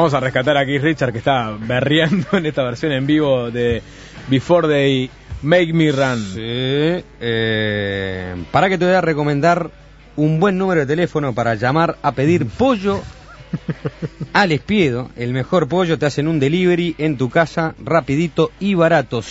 Vamos a rescatar aquí a Richard, que está berreando en esta versión en vivo de Before They Make Me Run. Sí, para que te voy a recomendar un buen número de teléfono para llamar a pedir pollo al Espiedo. El mejor pollo, te hacen un delivery en tu casa, rapidito y barato.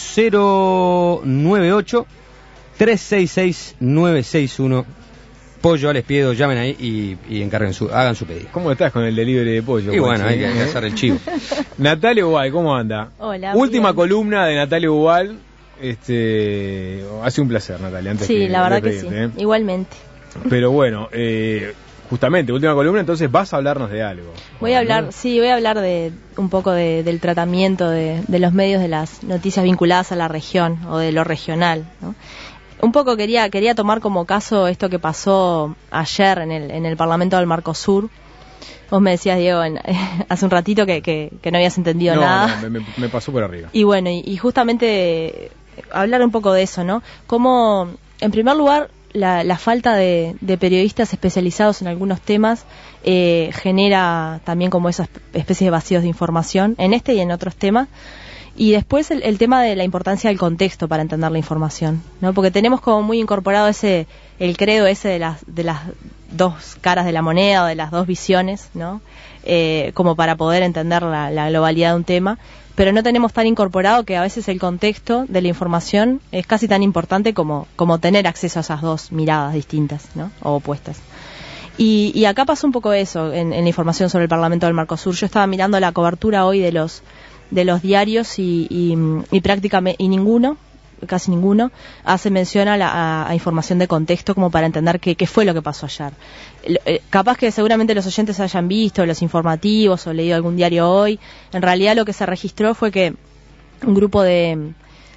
098 366 961. Pollo al Espiedo, llamen ahí y hagan su pedido. ¿Cómo estás con el delivery de pollo? Y bueno, hay que hacer el chivo. Natalia Ubal, ¿cómo anda? Hola. Última bien. columna de Natalia Ubal. Hace un placer, Natalia. Antes Sí, que la verdad que pedirte, sí, igualmente. Pero bueno, justamente, última columna, entonces vas a hablarnos de algo. Voy a hablar de un poco del tratamiento de los medios de las noticias vinculadas a la región o de lo regional, ¿no? Un poco quería tomar como caso esto que pasó ayer en el Parlamento del Mercosur. Vos me decías, Diego, hace un ratito que no habías entendido nada. No, me pasó por arriba. Y bueno, y justamente hablar un poco de eso, ¿no? Cómo, en primer lugar, la falta de periodistas especializados en algunos temas genera también como esas especies de vacíos de información en este y en otros temas. Y después el tema de la importancia del contexto para entender la información, ¿no? Porque tenemos como muy incorporado el credo ese de las dos caras de la moneda o de las dos visiones, ¿no? Como para poder entender la globalidad de un tema, pero no tenemos tan incorporado que a veces el contexto de la información es casi tan importante como tener acceso a esas dos miradas distintas, ¿no? O opuestas. Y acá pasó un poco eso en la información sobre el Parlamento del Mercosur. Yo estaba mirando la cobertura hoy de los diarios y prácticamente casi ninguno hace mención a información de contexto como para entender qué fue lo que pasó ayer. Capaz que seguramente los oyentes hayan visto los informativos o leído algún diario hoy. En realidad lo que se registró fue que un grupo de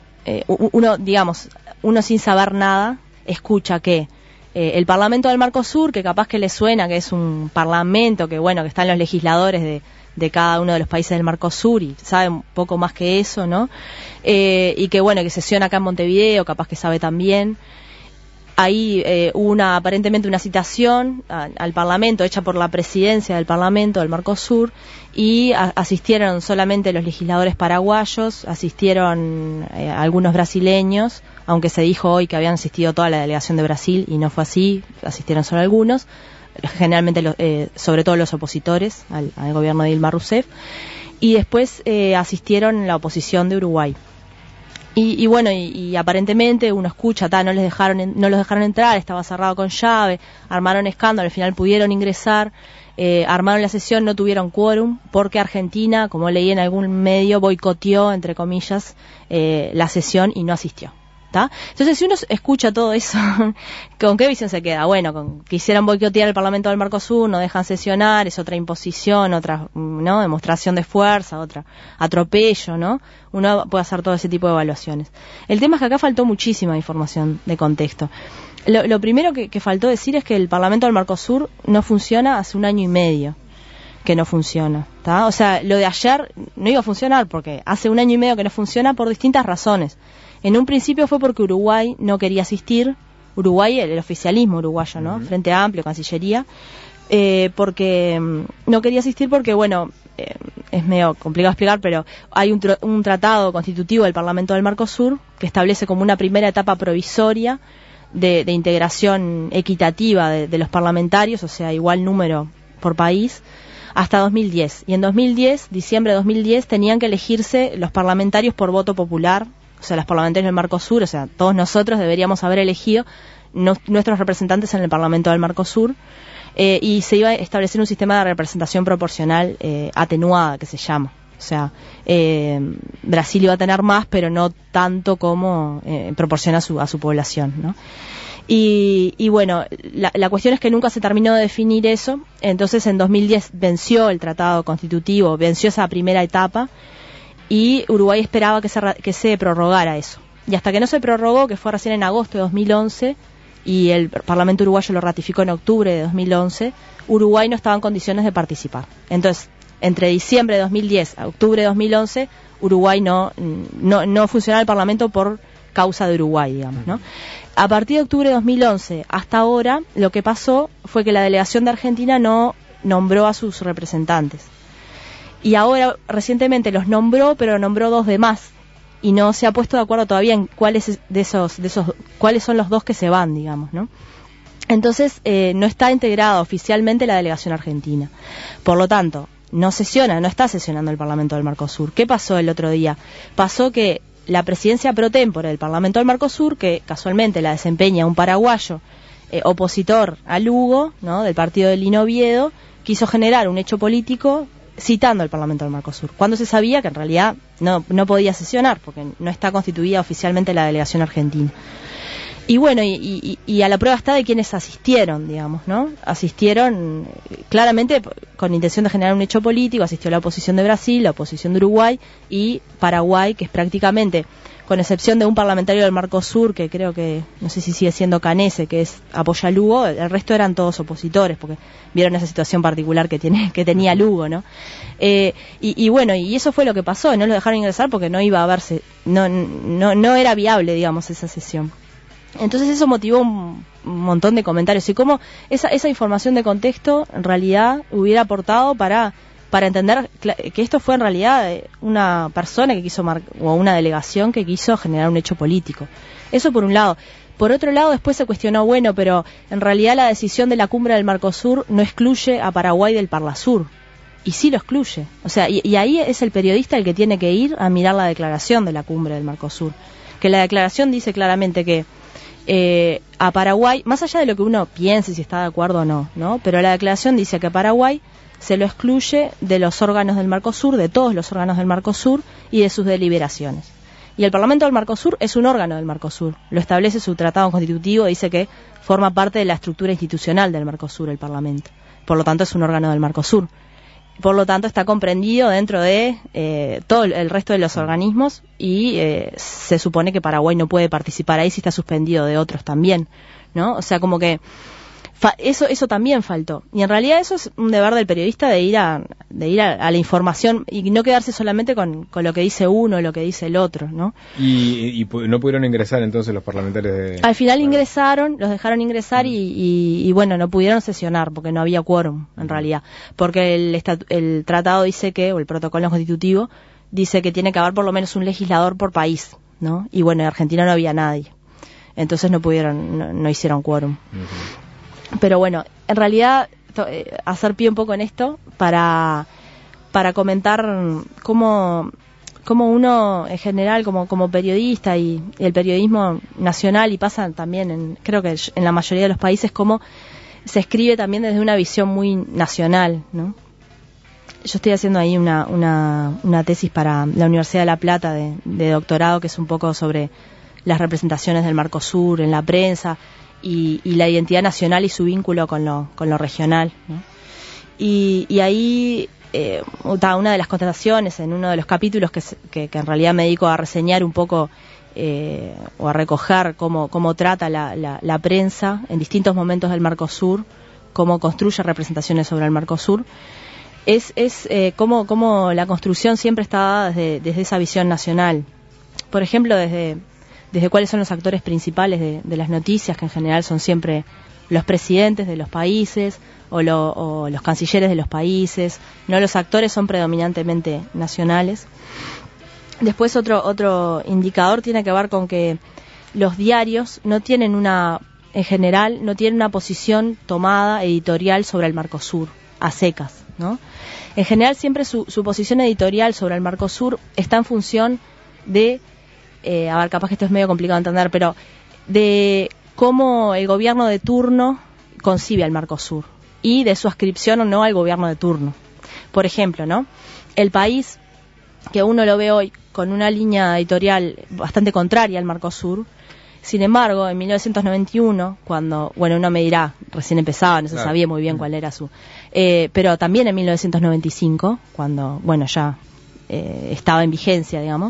uno sin saber nada escucha que el Parlamento del Mercosur, que capaz que le suena que es un parlamento, que bueno, que están los legisladores de cada uno de los países del Mercosur y sabe un poco más que eso, ¿no? Y que bueno, que sesiona acá en Montevideo, capaz que sabe también. Ahí hubo aparentemente una citación al Parlamento hecha por la presidencia del Parlamento del Mercosur y asistieron solamente los legisladores paraguayos, asistieron algunos brasileños, aunque se dijo hoy que habían asistido toda la delegación de Brasil y no fue así, asistieron solo algunos. Generalmente sobre todo los opositores al gobierno de Dilma Rousseff, y después asistieron la oposición de Uruguay. Y bueno, y aparentemente uno escucha, no los dejaron entrar, estaba cerrado con llave, armaron escándalo, al final pudieron ingresar, armaron la sesión, no tuvieron quórum, porque Argentina, como leí en algún medio, boicoteó, entre comillas, la sesión y no asistió. ¿Tá? Entonces, si uno escucha todo eso, ¿con qué visión se queda? Bueno, quisieran boicotear el Parlamento del Mercosur, no dejan sesionar, es otra imposición, otra, ¿no?, demostración de fuerza, otra atropello, ¿no? Uno puede hacer todo ese tipo de evaluaciones. El tema es que acá faltó muchísima información de contexto. Lo primero que faltó decir es que el Parlamento del Mercosur no funciona hace 1 año y medio que no funciona, ¿tá? O sea, lo de ayer no iba a funcionar porque hace 1 año y medio que no funciona por distintas razones. En un principio fue porque Uruguay no quería asistir, Uruguay, el oficialismo uruguayo, ¿no? Frente Amplio, Cancillería, porque no quería asistir porque, bueno, es medio complicado explicar, pero hay un tratado constitutivo del Parlamento del Mercosur que establece como una primera etapa provisoria de integración equitativa de los parlamentarios, o sea, igual número por país, hasta 2010. Y en 2010, diciembre de 2010, tenían que elegirse los parlamentarios por voto popular. O sea, los parlamentarios del Mercosur, o sea, todos nosotros deberíamos haber elegido nuestros representantes en el Parlamento del Mercosur, y se iba a establecer un sistema de representación proporcional atenuada, que se llama. O sea, Brasil iba a tener más, pero no tanto como proporciona a su población, ¿no? Y bueno, la cuestión es que nunca se terminó de definir eso. Entonces, en 2010 venció el tratado constitutivo, venció esa primera etapa, y Uruguay esperaba que se prorrogara eso. Y hasta que no se prorrogó, que fue recién en agosto de 2011, y el Parlamento uruguayo lo ratificó en octubre de 2011, Uruguay no estaba en condiciones de participar. Entonces, entre diciembre de 2010 a octubre de 2011, Uruguay no funcionaba el Parlamento por causa de Uruguay, digamos, ¿no? A partir de octubre de 2011 hasta ahora, lo que pasó fue que la delegación de Argentina no nombró a sus representantes. y ahora recientemente los nombró, pero nombró 2 de más, y no se ha puesto de acuerdo todavía en cuáles cuáles son los 2 que se van, digamos, ¿no? Entonces no está integrada oficialmente la delegación argentina. Por lo tanto, no está sesionando el Parlamento del Mercosur. ¿Qué pasó el otro día? Pasó que la presidencia pro tempore del Parlamento del Mercosur, que casualmente la desempeña un paraguayo opositor a Lugo, ¿no?, del partido de Lino Oviedo, quiso generar un hecho político citando al Parlamento del Mercosur, cuando se sabía que en realidad no podía sesionar, porque no está constituida oficialmente la delegación argentina. Y bueno, y a la prueba está de quienes asistieron, digamos, ¿no? Asistieron claramente con intención de generar un hecho político. Asistió la oposición de Brasil, la oposición de Uruguay y Paraguay, que es prácticamente, con excepción de un parlamentario del Mercosur, que creo que, no sé si sigue siendo Canese, que apoya a Lugo, el resto eran todos opositores, porque vieron esa situación particular que tenía Lugo, ¿no? Y bueno, y eso fue lo que pasó, no lo dejaron ingresar porque no iba a verse, no era viable, digamos, esa sesión. Entonces eso motivó un montón de comentarios, y cómo esa información de contexto en realidad hubiera aportado para entender que esto fue en realidad una persona que quiso o una delegación que quiso generar un hecho político. Eso por un lado. Por otro lado, después se cuestionó, bueno, pero en realidad la decisión de la cumbre del Mercosur no excluye a Paraguay del Parlasur. Y sí lo excluye. O sea, y ahí es el periodista el que tiene que ir a mirar la declaración de la cumbre del Mercosur. Que la declaración dice claramente que a Paraguay, más allá de lo que uno piense si está de acuerdo o no, pero la declaración dice que a Paraguay se lo excluye de los órganos del Mercosur, de todos los órganos del Mercosur y de sus deliberaciones. Y el Parlamento del Mercosur es un órgano del Mercosur, lo establece su tratado constitutivo, dice que forma parte de la estructura institucional del Mercosur, el Parlamento. Por lo tanto, es un órgano del Mercosur. Por lo tanto, está comprendido dentro de todo el resto de los organismos, y se supone que Paraguay no puede participar ahí si está suspendido de otros también, ¿no? O sea, como que eso también faltó. Y en realidad eso es un deber del periodista, de ir a la información y no quedarse solamente con lo que dice uno o lo que dice el otro, ¿no? Y no pudieron ingresar entonces los parlamentarios de... Al final ingresaron, los dejaron ingresar y bueno, no pudieron sesionar porque no había quórum en realidad. Porque el tratado dice o el protocolo constitutivo dice que tiene que haber por lo menos un legislador por país, ¿no? Y bueno, en Argentina no había nadie. Entonces no hicieron quórum. Uh-huh. Pero bueno, en realidad hacer pie un poco en esto para comentar cómo uno en general como periodista y el periodismo nacional, y pasa también creo que en la mayoría de los países, cómo se escribe también desde una visión muy nacional, ¿no? Yo estoy haciendo ahí una tesis para la Universidad de La Plata de doctorado, que es un poco sobre las representaciones del Mercosur en la prensa y la identidad nacional y su vínculo con lo regional, ¿no? Y ahí una de las constataciones en uno de los capítulos que en realidad me dedico a reseñar un poco o a recoger cómo trata la prensa en distintos momentos del Mercosur, cómo construye representaciones sobre el Mercosur, es cómo la construcción siempre está dada desde esa visión nacional. Por ejemplo, desde cuáles son los actores principales de las noticias, que en general son siempre los presidentes de los países o los cancilleres de los países, no, los actores son predominantemente nacionales. Después otro indicador tiene que ver con que los diarios no tienen en general no tienen una posición tomada editorial sobre el Mercosur a secas, ¿no? En general siempre su posición editorial sobre el Mercosur está en función de capaz que esto es medio complicado de entender, pero de cómo el gobierno de turno concibe al Mercosur y de su adscripción o no al gobierno de turno. Por ejemplo, ¿no? El País, que uno lo ve hoy con una línea editorial bastante contraria al Mercosur, sin embargo, en 1991, cuando, uno me dirá, recién empezaba, no se sabía muy bien cuál era pero también en 1995, cuando, ya estaba en vigencia, digamos,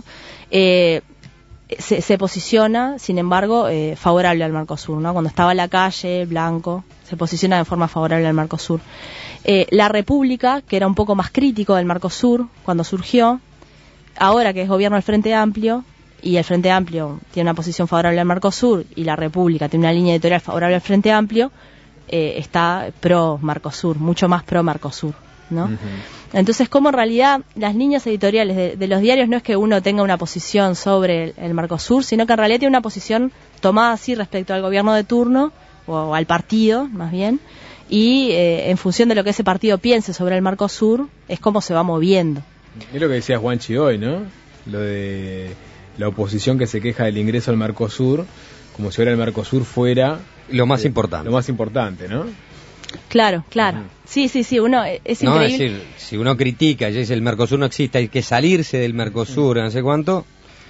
se posiciona, sin embargo, favorable al Mercosur, ¿no? Cuando estaba en la calle, Blanco, se posiciona de forma favorable al Mercosur. La República, que era un poco más crítico del Mercosur cuando surgió, ahora que es gobierno del Frente Amplio, y el Frente Amplio tiene una posición favorable al Mercosur, y la República tiene una línea editorial favorable al Frente Amplio, está pro Mercosur, mucho más pro Mercosur, ¿no? Uh-huh. Entonces, como en realidad las líneas editoriales de los diarios no es que uno tenga una posición sobre el Mercosur, sino que en realidad tiene una posición tomada así respecto al gobierno de turno, o al partido, más bien, y en función de lo que ese partido piense sobre el Mercosur, es como se va moviendo. Es lo que decía Juanchi hoy, ¿no? Lo de la oposición que se queja del ingreso al Mercosur, como si ahora el Mercosur fuera... Lo más importante. Lo más importante, ¿no? Claro. Sí, uno es increíble. No, es decir, si uno critica y dice el Mercosur no existe, hay que salirse del Mercosur, no sé cuánto,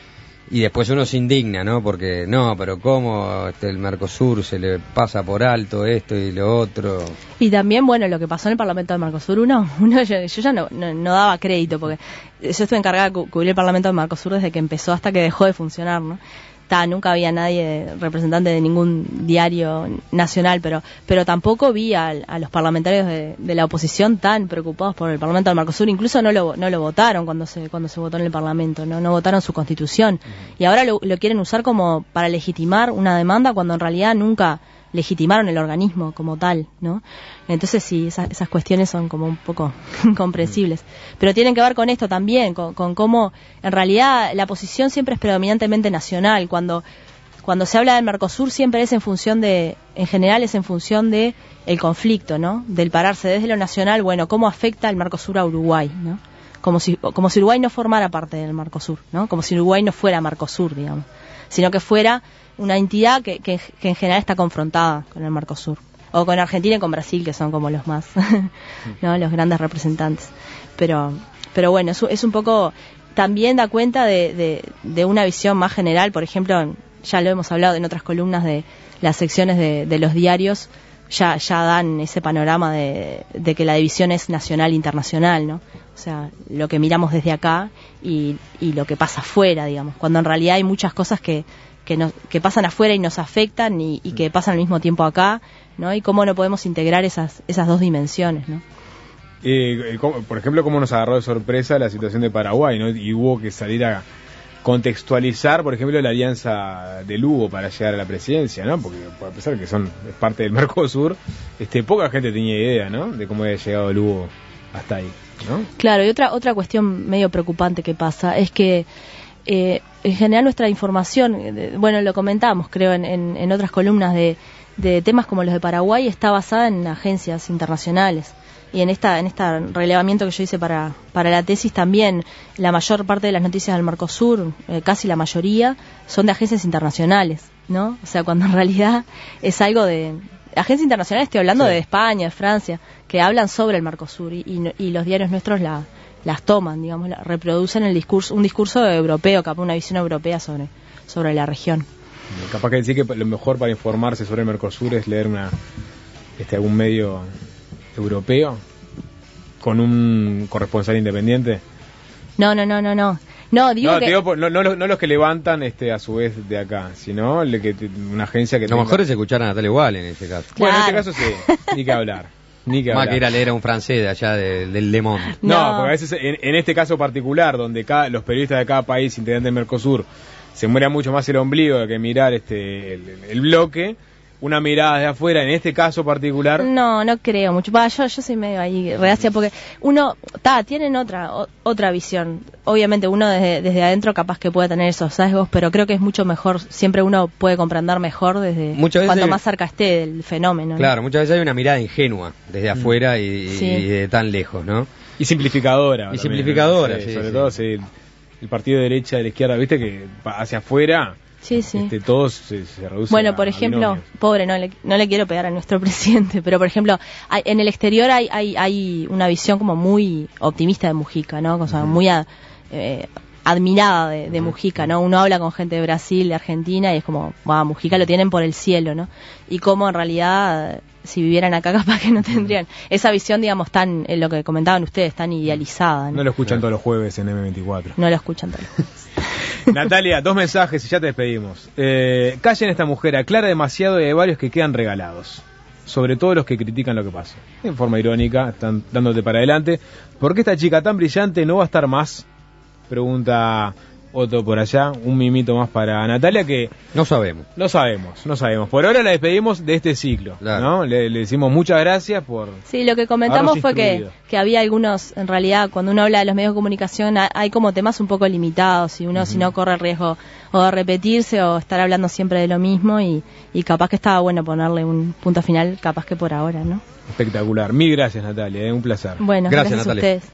y después uno se indigna, ¿no? Porque, pero ¿cómo el Mercosur se le pasa por alto esto y lo otro? Y también, lo que pasó en el Parlamento del Mercosur, yo ya no daba crédito, porque yo estuve encargada de cubrir el Parlamento del Mercosur desde que empezó hasta que dejó de funcionar, ¿no? Nunca había nadie representante de ningún diario nacional, pero tampoco vi a los parlamentarios de la oposición tan preocupados por el Parlamento del Mercosur. Incluso no lo votaron cuando se votó en el Parlamento, no votaron su constitución. Y ahora lo quieren usar como para legitimar una demanda cuando en realidad nunca legitimaron el organismo como tal, ¿no? Entonces sí, esas cuestiones son como un poco incomprensibles. Pero tienen que ver con esto también, con cómo en realidad la posición siempre es predominantemente nacional. Cuando se habla del Mercosur siempre es en general es en función de el conflicto, ¿no? Del pararse desde lo nacional, cómo afecta el Mercosur a Uruguay, ¿no? Como si Uruguay no formara parte del Mercosur, ¿no? Como si Uruguay no fuera Mercosur, digamos, sino que fuera una entidad que en general está confrontada con el Mercosur, o con Argentina y con Brasil, que son como los más, ¿no? Los grandes representantes. Pero es un poco, también da cuenta de una visión más general. Por ejemplo, ya lo hemos hablado en otras columnas de las secciones de los diarios, ya dan ese panorama de que la división es nacional e internacional, ¿no? O sea, lo que miramos desde acá y lo que pasa afuera, digamos, cuando en realidad hay muchas cosas que pasan afuera y nos afectan y que pasan al mismo tiempo acá, ¿no? Y cómo no podemos integrar esas dos dimensiones, ¿no? Por ejemplo, cómo nos agarró de sorpresa la situación de Paraguay, ¿no? Y hubo que salir a contextualizar, por ejemplo, la alianza de Lugo para llegar a la presidencia, ¿no? Porque a pesar de que es parte del Mercosur, poca gente tenía idea, ¿no? De cómo había llegado Lugo hasta ahí, ¿no? Claro, y otra cuestión medio preocupante que pasa es que en general nuestra información, lo comentamos creo en otras columnas de temas como los de Paraguay, está basada en agencias internacionales. Y en este relevamiento que yo hice para la tesis también, la mayor parte de las noticias del Mercosur, casi la mayoría, son de agencias internacionales, ¿no? O sea, cuando en realidad es algo de... Agencias internacionales, estoy hablando de España, de Francia, que hablan sobre el Mercosur y los diarios nuestros las toman, digamos, reproducen un discurso europeo, capaz una visión europea sobre la región. Capaz que decir que lo mejor para informarse sobre el Mercosur es leer algún medio europeo con un corresponsal independiente. No, digo no los que levantan a su vez de acá, sino una agencia que lo mejor es escuchar a Natalia Igual en este caso. Claro. Bueno, en este caso sí, ni que hablar. Más que ir a leer a un francés de allá del Le Monde. No, porque a veces en este caso particular, donde los periodistas de cada país integrante del Mercosur se muera mucho más el ombligo de que mirar el bloque, una mirada de afuera, en este caso particular. No creo mucho. Yo soy medio ahí reacia porque tienen otra visión. Obviamente uno desde adentro capaz que puede tener esos sesgos, pero creo que es mucho mejor, siempre uno puede comprender mejor desde cuanto más cerca esté del fenómeno, ¿no? Claro, muchas veces hay una mirada ingenua desde afuera y de tan lejos, ¿no? Y simplificadora. Y simplificadora, sí, sobre todo el partido de derecha, de la izquierda, viste que hacia afuera... Sí. Todos se reducen. Bueno, por ejemplo, pobre, no le quiero pegar a nuestro presidente, pero por ejemplo, en el exterior hay una visión como muy optimista de Mujica, ¿no? O sea, muy admirada de Mujica, ¿no? Uno habla con gente de Brasil, de Argentina, y es como, Mujica lo tienen por el cielo, ¿no? Y como en realidad, si vivieran acá, capaz que no tendrían esa visión, digamos, tan, lo que comentaban ustedes, tan idealizada, ¿no? No lo escuchan todos los jueves en M24. No lo escuchan todos los jueves. Natalia, 2 mensajes y ya te despedimos. Callen a esta mujer, aclara demasiado y hay varios que quedan regalados. Sobre todo los que critican lo que pasa. En forma irónica, están dándote para adelante. ¿Por qué esta chica tan brillante no va a estar más? Pregunta otro por allá, un mimito más para Natalia que No sabemos. no sabemos. Por ahora la despedimos de este ciclo, Claro. ¿no? Le decimos muchas gracias por... Sí, lo que comentamos habernos fue instruido. que había algunos, en realidad, cuando uno habla de los medios de comunicación, hay como temas un poco limitados, y uno si no corre el riesgo o de repetirse o estar hablando siempre de lo mismo, y capaz que estaba bueno ponerle un punto final, capaz que por ahora, ¿no? Espectacular. Mil gracias, Natalia, un placer. Bueno, Gracias, gracias a Natalia. ustedes.